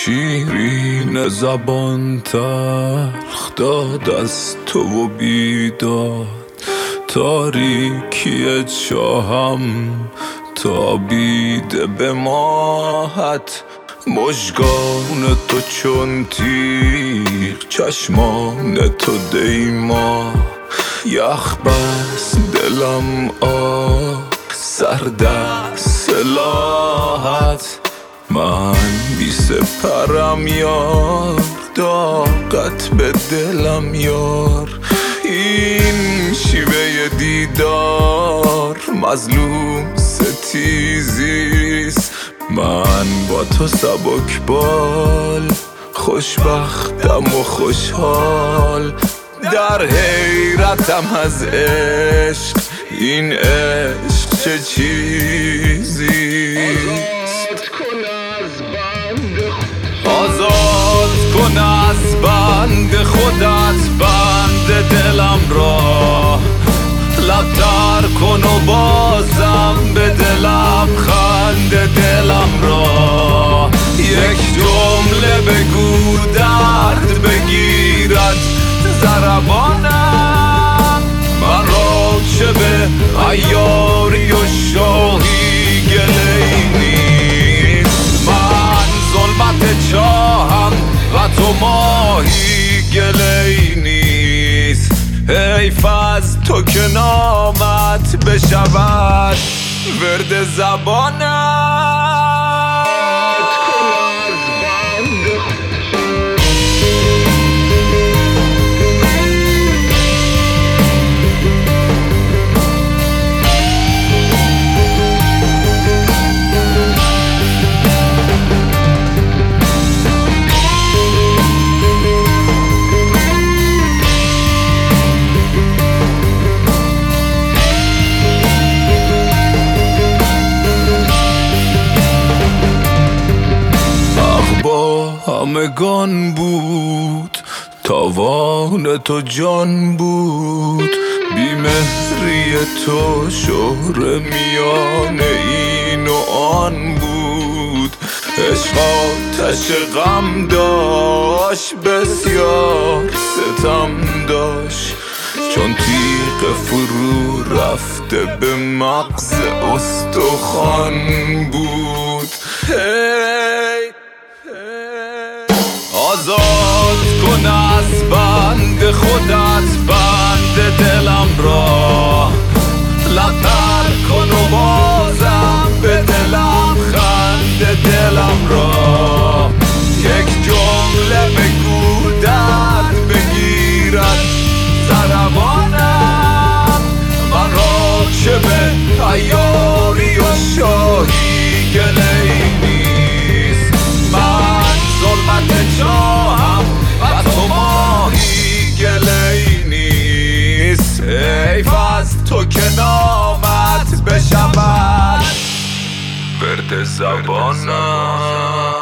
شیرین زبان تلخ داد از تو و بیداد، تاریکی چاهم تابیده به ماهت. مژگان تو چون تیغ، چشمان تو دیما، یخ بس دلم آه سرد از سلاحت. من بی سپرم یار، طاقت به دلم یار، این شیوه دیدار مظلوم ستیزیست. من با تو سبکبال، خوشبختم و خوشحال، در حیرتم از عشق، این عشق چه چیزیست. آزاد کن از بند خودت بند دلم را، لبتر کن و بازم به دلم خند دلم را. یک جمله بگو درد بگیرد ضربانم، من را چه به عیاری و شاهی گله‌ای نیست. من ظلمت چاهم و تو ماهی گله‌ای نیست. حیف از تو که نامت بشود ورد زبانم. همگان بود، تاوان تو جان بود، بیمهری تو شهر میان این و آن بود. عشق آتش غم داشت، بسیار ستم داشت، چون تیغ فرو رفته به مغز استخوان بود. آزاد کن از بند خودت بند دلم را، لبتر کن و بازم به دلم خند دلم را. یک جمله بگو درد بگیرد ضربانم، من را چه به عیاری و شاهی گله‌ای نیست. من ظلمت چاهم و تو ماهی گله‌ای نیست. حیف از تو که نامت بشود ورد زبانم.